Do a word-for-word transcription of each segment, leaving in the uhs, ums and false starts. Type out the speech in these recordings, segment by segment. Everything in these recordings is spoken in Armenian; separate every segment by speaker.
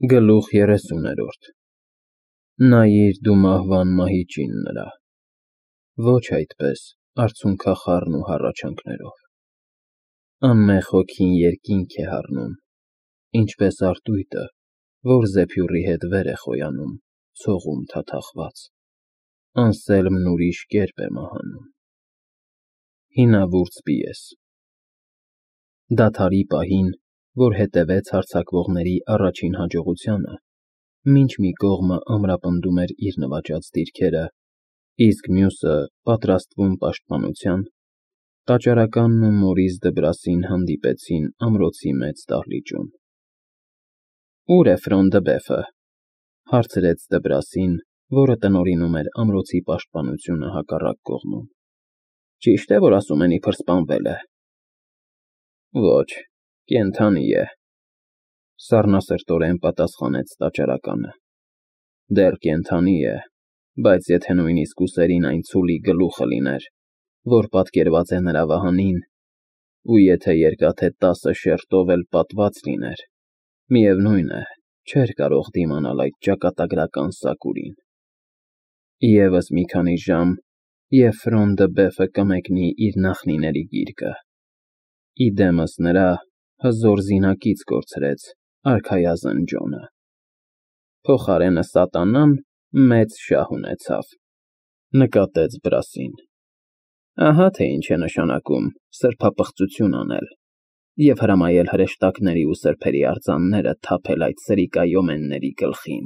Speaker 1: Գլուխ երեսուներորդ Նայիր դու մահվան մահիճին նրա, ոչ այդպես արցունքախառն ու հառաչանքներով, անմեղ հոգին երկինք է հառնում, ինչպես արտույտը, որ զեփյուռի հետ վեր է խոյանում, ցողում թաթախված, անսելմն ուրիշ կերպ է մահանում, հինավուրց պիես, դադարի պահին, որ հետևեց հարձակվողների առաջին հաջողությանը, մինչ մի կողմը ամրապնդում էր իր նվաճած դիրքերը, իսկ մյուսը պատրաստվում պաշտպանության, տաճարականն ու Մորիս Դբրասին հանդիպեցին ամրոցի մեծ դահլիճում։ Ո՞ւր է Ֆրոն-դը-Բեֆը, հարցրեց Դբրասին, որը տնօրինում էր ամրոցի պաշտպանությունը հակառակ կողմում։ Ճիշտ է, որ ասում են իբր սպանվել է։ Ոչ, կենդանի է, սառնասրտորեն պատասխանեց տաճարականը։ Դեռ կենդանի է, բայց եթե նույնիսկ ուսերին այն ցուլի գլուխը լիներ, որ պատկերված է նրա վահանին, ու եթե երկաթե տասը շերտով էլ պատված լիներ, միևնույն է, չէր կարող դիմանալ այդ ճակատագրական սակուրին։ Եվս մի քանի ժամ, և Ֆրոն-դը-Բեֆը կմեկնի իր նախնիների գիրկը, ի դեմս նրա հզոր զինակից կորցրեց արքայազն Ջոնը։ Փոխարենը սատանան մեծ շահ ունեցավ, նկատեց Բրասին։ Ահա թե ինչ է նշանակում սրբապղծություն անել և հրամայել հրեշտակների ու սրբերի արձանները թափել այդ սրիկայոմենների գլխին։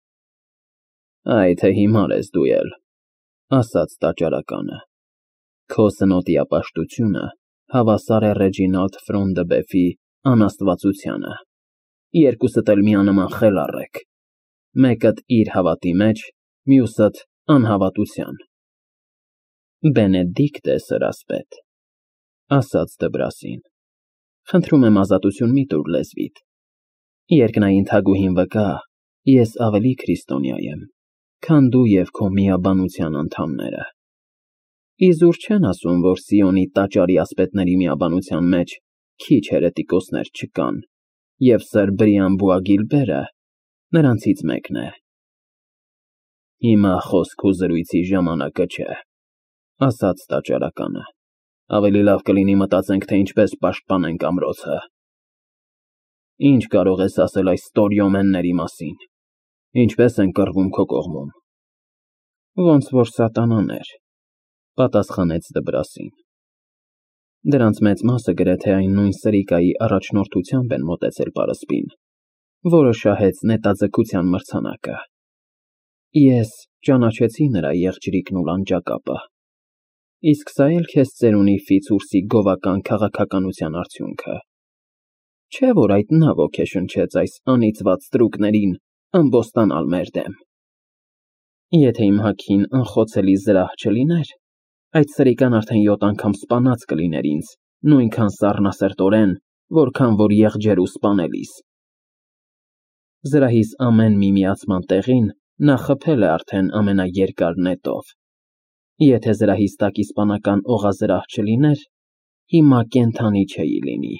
Speaker 1: Այ թե հիմար ես դու էլ, ասաց տաճարականը, քո սնոտիապաշտությունը հավասար է Ռեջինալդ Ֆրոն-դը-Բեֆի անաստվածությանը, երկուսդ էլ միանման խելառ եք, մեկդ իր հավատի մեջ, մյուսդ անհավատության։ Բենեդիկտ է սրասպետ, ասաց Դբրասին, խնդրում եմ ազատություն մի տուր լեզվիդ, երկնային թագուհին վկա, ես ավելի քրիստոնյա եմ, քան դու և քո միաբանության անդամները։ Իզուր չեն ասում, որ Սիոնի տաճարի ասպետների միաբանության մեջ քիչ հերետիկոսներ չկան, և սըր Բրիամ Բուագիլբերը նրանցից մեկն է։ Հիմա խոսք ու զրույցի ժամանակը չէ, ասաց տաճարականը, ավելի լավ կլինի մտածենք, թե ինչպես պաշտպանենք ամրոցը։ Ինչ կարող ես ասել այս ստորյոմենների մասին, ինչպես են կռվում քո կողմում։ Ոնց որ սատանաներ, պատասխանեց Դբրասին։ Դրանց մեծ մասը գրեթե այն նույն սրիկայի առաջնորդությամբ են մոտեցել պարսպին, որը շահեց նետաձգության մրցանակը։ Ես ճանաչեցի նրա եղջերիկն ու լանջակապը, իսկ սա էլ քեզ ծերունի Ֆիցուրսի գովական քաղաքականության արդյունքը։ Չէ՞ որ այդ նա ոգեշնչեց այս անիծված ստրուկներին ամբոստանալ մեր դեմ։ Եթե իմ հագին անխոցելի զրահ չլիներ, այդ սրիկան արդեն յոթ անգամ սպանած կլիներ ինձ, նույնքան սառնասրտորեն, որքան որ եղջերու սպանելիս։ Զրահիս ամեն մի միացման տեղին նա խփել է արդեն ամենաերկար նետով։ Եթե զրահիս տակ իսպանական օղազրահ չլիներ, հիմա կենդանի չէի լինի։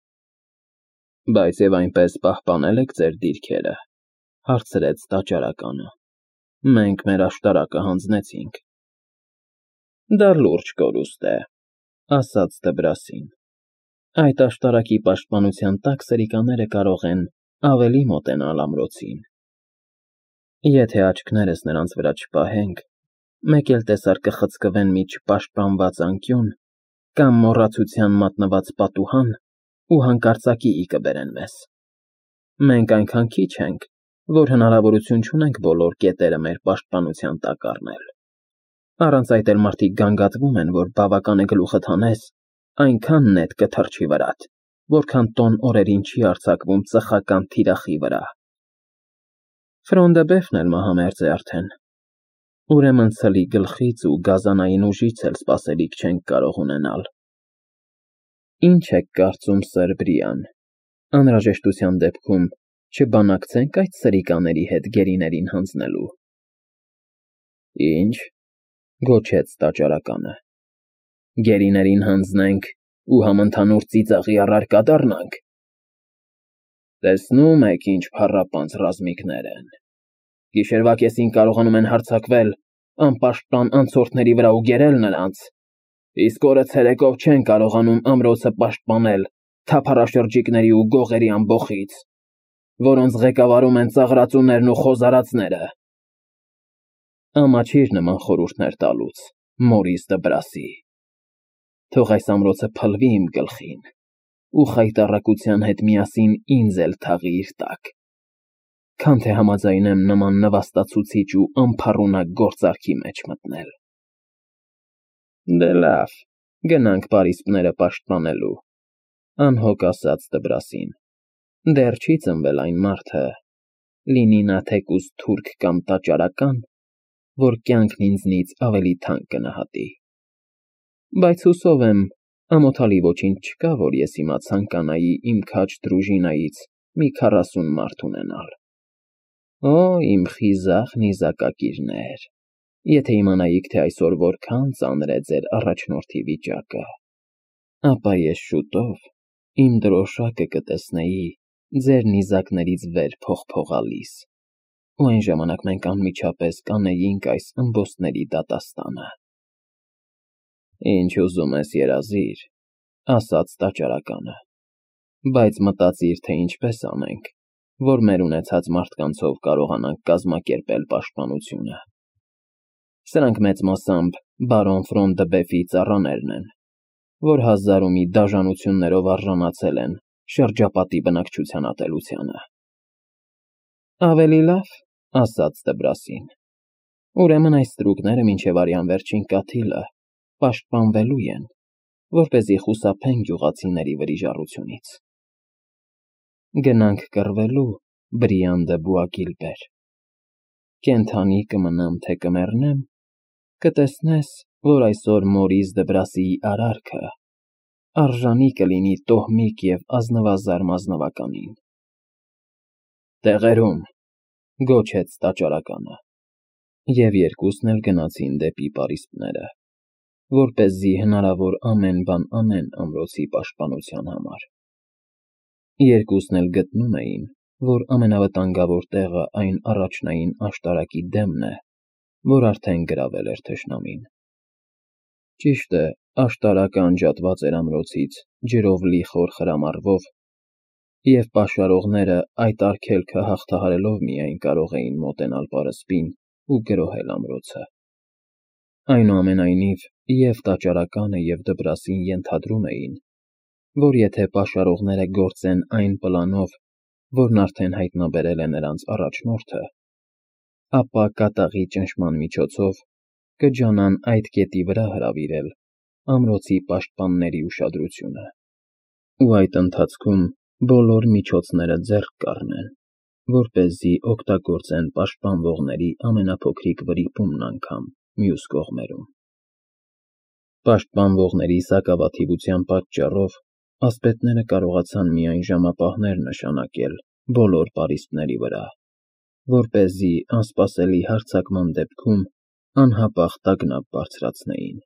Speaker 1: Բայց և այնպես պահպանել եք ձեր դիրքերը, հարցրեց տաճարականը։ Մենք մեր աշտարակը հանձնեցինք։ Դա լուրջ կորուստ է, ասաց Դբրասին։ Այդ աշտարակի պաշտպանության տակ սրիկաները կարող են ավելի մոտենալ ամրոցին։ Եթե աչքներս նրանց վրա չպահենք, մեկ էլ տեսար կխցկվեն մի չպաշտպանված անկյուն կամ մոռացության մատնված պատուհան ու հանկարծակիի կբերեն մեզ։ Մենք այնքան քիչ ենք, որ հնարավորություն չունենք բոլոր կետերը մեր պաշտպանության տակ առնել։ Առանց այդ էլ մարդիկ գանգատվում են, որ բավական է գլուխդ հանես, այնքան նետ կթռչի վրադ, որքան տոն օրերին չի արձակվում ծխական թիրախի վրա։ Ֆրոն-դը-Բեֆն էլ մահամերձ է արդեն։ Ուրեմն ցլի գլխից ու գազանային ուժից էլ սպասելիք չենք կարող ունենալ։ Ինչ եք կարծում, սըր Բրիան, անհրաժեշտության դեպքում չբանակցե՞նք այդ սրիկաների հետ գերիներին հանձնելու։ Ինչ, գոչեց տաճարականը, գերիներին հանձնենք ու համընդհանուր ծիծաղի առարկա դառնանք։ Տեսնում եք, ինչ փառապանծ ռազմիկներ են։ Գիշերվա կեսին կարողանում են հարձակվել անպաշտպան անցորդների վրա ու գերել նրանց, իսկ օրը ցերեկով չեն կարողանում ամրոցը պաշտպանել թափառաշրջիկների ու գողերի ամբոխից, որոնց ղեկավարում են ծաղրածուներն ու խոզարածները։ Ամաչիր նման խորհուրդներ տալուց, Մորիս Դբրասի։ Թող այս ամրոցը փլվի իմ գլխին ու խայտառակության հետ միասին ինձ էլ թաղի իր տակ, քան թե համաձայնեմ նման նվաստացուցիչ ու անփառունակ գործարքի մեջ մտնել։ Դե լավ, գնանք պարիսպները պաշտպանելու, անհոգ ասաց Դբրասին։ Դեռ չի ծնվել այն մարդը, լինի նա թեկուզ թուրք կամ տաճարական, որ կյանքն ինձնից ավելի թանկ կնահատի։ Բայց հուսով եմ, ամոթալի ոչինչ չկա, որ ես հիմա ցանկանայի իմ քաջ դրուժինայից մի քառասուն մարդ ունենալ։ Օ, իմ խիզախ նիզակակիրներ, եթե իմանայիք, թե այսօր որքան ծանր է ձեր առաջնորդի վիճակը, ապա ես շուտով իմ դրոշակը կտեսնեի ձեր նիզակներից վեր փողփողալիս, ու այն ժամանակ մենք անմիջապես կանեինք այս ըմբոստների դատաստանը։ Ինչ ուզում ես երազիր, ասաց տաճարականը, բայց մտածիր, թե ինչպես անենք, որ մեր ունեցած մարդկանցով կարողանանք կազմակերպել պաշտպանությունը։ Սրանք մեծ մասամբ բարոն Ֆրոն դը Բեֆի ծառաներն են, որ հազար ու մի դաժանություններով արժանացել են շրջապատի բնակչության ատելությանը։ Ավելի լավ, ասաց Դբրասին, ուրեմն այս ստրուկները մինչև արյան վերջին կաթիլը պաշտպանվելու են, որպեսզի խուսափեն գյուղացիների վրիժառությունից։ Գնանք կռվելու, Բրիան դը Բուագիլբեր։ Կենդանի կմնամ, թե կմեռնեմ, կտեսնես, որ այսօր Մորիս Դբրասիի արարքը արժանի կլինի տոհմիկ և ազնվազար մասնավականին։ Տեղերում, գոչեց տաճարականը, և երկուսն էլ գնացին դեպի պարիսպները, որպեսզի հնարավոր ամեն բան անեն ամրոցի պաշտպանության համար։ Երկուսն էլ գտնում էին, որ ամենավտանգավոր տեղը այն առաջնային աշտարակի դեմն է, որ արդեն գրավել էր թշնամին։ Ճիշտ է, աշտարակը անջատված էր ամրոցից ջրով լի խոր խրամարվով, և պաշարողները այդ արգելքը հաղթահարելով միայն կարող էին մոտենալ պարսպին ու գրոհել ամրոցը։ Այնուամենայնիվ, և տաճարականը, և Դբրասին ենթադրում էին, որ եթե պաշարողները գործեն այն պլանով, որն արդեն հայտնաբերել է նրանց առաջնորդը, ապա կատաղի ճնշման միջոցով կջանան այդ կետի վրա հրավիրել ամրոցի պաշտպանների ուշադրությունը, ու այդ ընթացքում բոլոր միջոցները ձեռք կառնեն, որպեսզի օգտագործեն պաշտպանվողների ամենափոքրիկ վրիպումն անգամ մյուս կողմերում։ Պաշտպանվողների սակավաթիվության պատճառով ասպետները կարողացան միայն ժամապահներ նշանակել բոլոր պարիսպների վրա, որպեսզի անսպասելի հարձակման դեպքում անհապաղ տագնապ բարձրացնեին։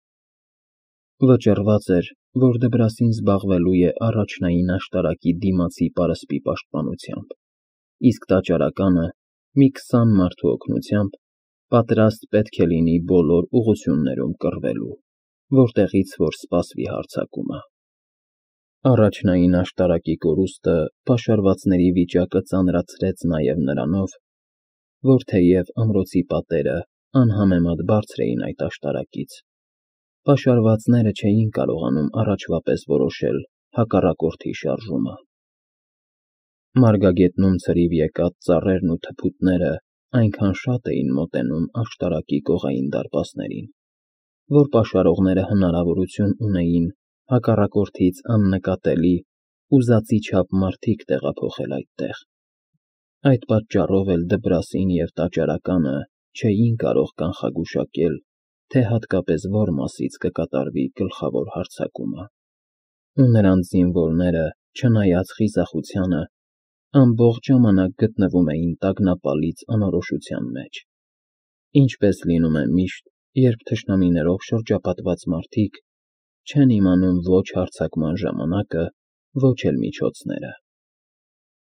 Speaker 1: Վճռված էր, որ Դբրասին զբաղվելու է առաջնային աշտարակի դիմացի պարսպի պաշտպանությամբ, իսկ տաճարականը մի քսան մարդու օգնությամբ պատրաստ պետք է լինի բոլոր ուղղություններում կռվելու, որտեղից որ սպասվի հարձակումը։ Առաջնային աշտարակի կորուստը պաշարվածների վիճակը ծանրացրեց նաև նրանով, որ թեև ամրոցի պատերը անհամեմատ բարձր էին այդ աշտարակից, պաշարվածները չէին կարողանում առաջվա պես որոշել հակառակորդի շարժումը։ Մարգագետնում ցրիվ եկած ծառերն ու թփուտները այնքան շատ էին մոտենում աշտարակի կողային դարպասներին, որ պաշարողները հնարավորություն ունեին հակառակորդից աննկատելի, ուզածի չափ մարդիկ տեղափոխել այդտեղ։ Այդ պատճառով էլ Դբրասին և տաճարականը չէին կարող կանխագուշակել, թե հատկապես որ մասից կկատարվի գլխավոր հարձակումը, ու նրանց զինվորները, չնայած խիզախությանը, ամբողջ ժամանակ գտնվում էին տագնապալից անորոշության մեջ, ինչպես լինում է միշտ, երբ թշնամիներով շրջապատված մարդիկ չեն իմանում ոչ հարձակման ժամանակը, ոչ էլ միջոցները։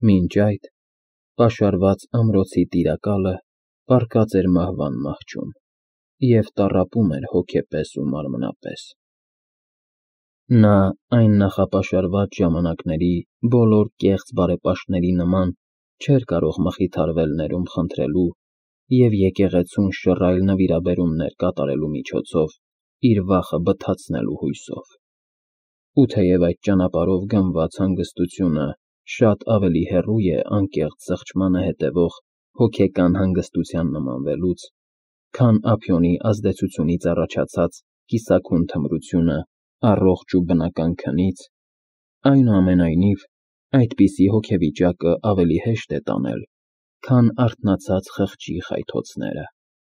Speaker 1: Մինչ այդ պաշարված ամրոցի տիրակալը պառկած էր մահվան մահճում և տառապում էր հոգեպես ու մարմնապես։ Նա այն նախապաշարված ժամանակների բոլոր կեղծ բարեպաշտների նման չէր կարող մխիթարվել ներում խնդրելու և եկեղեցուն շռայլ նվիրաբերումներ կատարելու միջոցով իր վախը բթացնելու հույսով։ Ու թեև այդ ճանապարհով գնված հանգստությունը շատ ավելի հեռու է անկեղծ զղջմանը հետևող հոգեկան հանգստության նմանվելուց, քան ափիոնի ազդեցությունից առաջացած կիսաքուն թմրությունը առողջ ու բնական քնից, այնուամենայնիվ այդպիսի հոգեվիճակը ավելի հեշտ է տանել, քան արթնացած խղճի խայթոցները։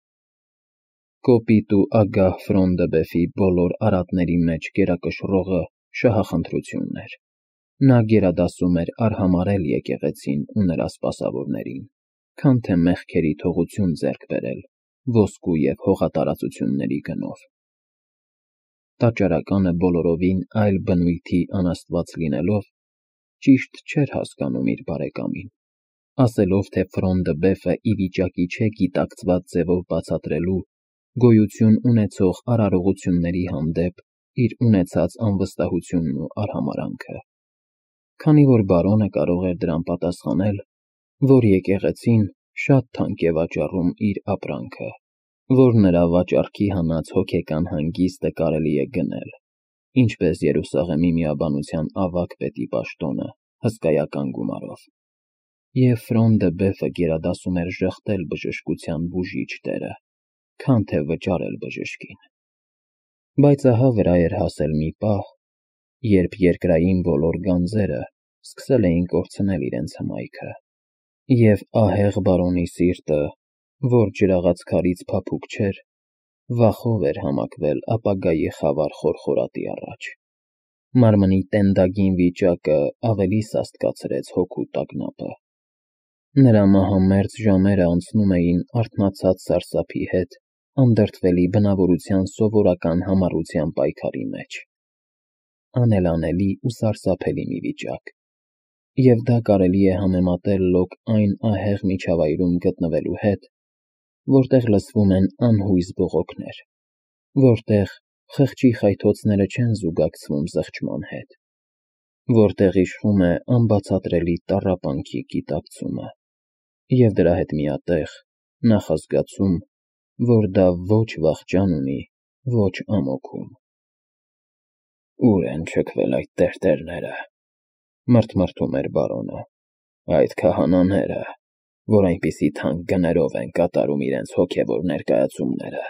Speaker 1: Կոպիտ ու ագահ Ֆրոնդեբեֆի բոլոր արատների մեջ գերակշռողը շահախնդրությունն էր։ Նա գերադասում էր արհամարհել եկեղեցին ու նրա սպասավորներին, քան թե մեղքերի թողություն ձեռք բերել ոսկու և հողատարածությունների գնով։ Տաճարականը բոլորովին այլ բնույթի անաստված լինելով, ճիշտ չէր հասկանում իր բարեկամին, ասելով, թե Ֆրոնդեբեֆը ի վիճակի չէ գիտակցված ձևով բացատրելու գոյություն ունեցող արարողությունների հանդեպ իր ունեցած անվստահությունն ու արհամարհանքը, քանի որ բարոնը կարող էր դրան պատասխանել, որ եկեղեցին շատ թանկ է վաճառում իր ապրանքը, որ նրա վաճառքի հանած հոգեկան հանգիստը կարելի է գնել, ինչպես Երուսաղեմի միաբանության ավագ պետի պաշտոնը հսկայական գումարով, և Ֆրոնդեբեֆը գերադասում էր ժխտել բժշկության բուժիչ դերը, քան թե վճարել բժշկին։ Բայց ահա վրա էր հասել մի պահ, երբ երկրային բոլոր գանձերը սկսել էին կորցնել իրենց հմայքը, և ահեղ բարոնի սիրտը, որ ջրաղաց քարից փափուկ չէր, վախով էր համակվել ապագայի խավար խորխորատի առաջ։ Մարմնի տենդագին վիճակը ավելի սաստկացրեց հոգու տագնապը։ Նրա մահամերձ ժամերը անցնում էին արթնացած սարսափի հետ անդրդվելի բնավորության սովորական համառության պայքարի մեջ։ Անելանելի ու սարսափելի մի վիճակ, և դա կարելի է համեմատել լոկ այն ահեղ միջավայրում գտնվելու հետ, որտեղ լսվում են անհույզ բողոքներ, որտեղ խղճի խայթոցները չեն զուգակցվում զղջման հետ, որտեղ իշխում է անբացատրելի տառապանքի գիտակցումը, և դրա հետ միատեղ նախազգացում, որ դա ոչ վախճան ունի, ոչ ամոքում։ Ո՞ւր են չքվել այդ տերտերները, մրթմրթում էր բարոնը, այդ քահանաները, որ այնպիսի թանկ գներով են կատարում իրենց հոգևոր ներկայացումները։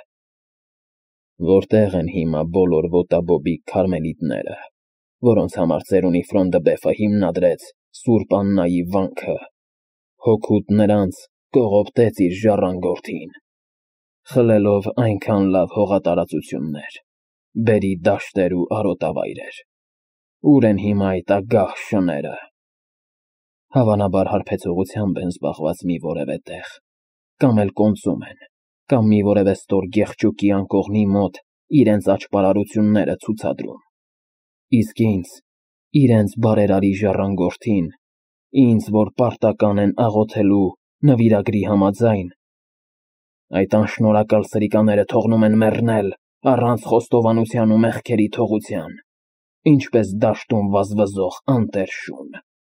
Speaker 1: Որտե՞ղ են հիմա բոլոր ոտաբոբիկ քարմելիտները, որոնց համար ծերունի Ֆրոնդեբեֆը հիմնադրեց Սուրբ Աննայի վանքը, հօգուտ նրանց կողոպտեց իր ժառանգորդին, խլելով այնքան լավ հողատարածություններ, բերրի դաշտեր ու արոտավայրեր։ Ո՞ւր են հիմա այդ ագահ շները։ Հավանաբար հարբեցողությամբ են զբաղված մի որևէ տեղ, կամ էլ կոնծում են, կամ մի որևէ ստոր գեղչուկի անկողնի մոտ իրենց աճպարարությունները ցուցադրում։ Իսկ ինձ, իրենց բարերարի ժառանգորդին, ինձ, որ պարտական են աղոթելու նվիրագրի համաձայն, այդ անշնորհակալ սրիկաները թողնում են մեռնել առանց խոստովանության ու մեղքերի թողության, ինչպես դաշտում վազվզող անտեր շուն։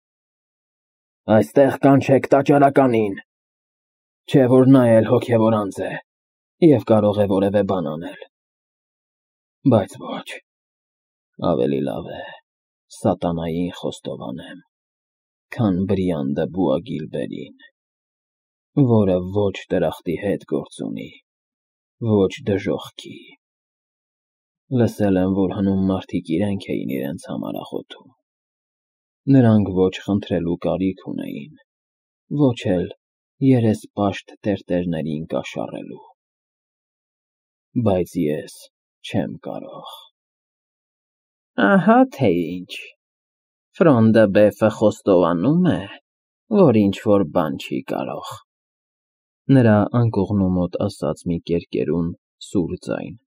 Speaker 1: Այստեղ կանչեք տաճարականին, չէ որ նա էլ հոգևոր անձ է և կարող է որևէ բան անել։ Բայց ոչ, ավելի լավ է սատանային խոստովանեմ, քան Բրիանդը Բուագիլբերին, որը ոչ դրախտի հետ գործ ունի, ոչ դժոխքի։ Լսել եմ, որ հնում մարդիկ իրենք էին իրենց համար աղոթում։ Նրանք ոչ խնդրելու կարիք ունեին, ոչ էլ երեսպաշտ տերտերներին կաշառելու։ Բայց ես չեմ կարող։ Ահա թե ինչ, Ֆրոնդեբեֆը խոստովանում է, որ ինչ-որ բան չի կարող։ Նրա անկողնու մոտ ասաց մի կերկերուն սուր ձայն։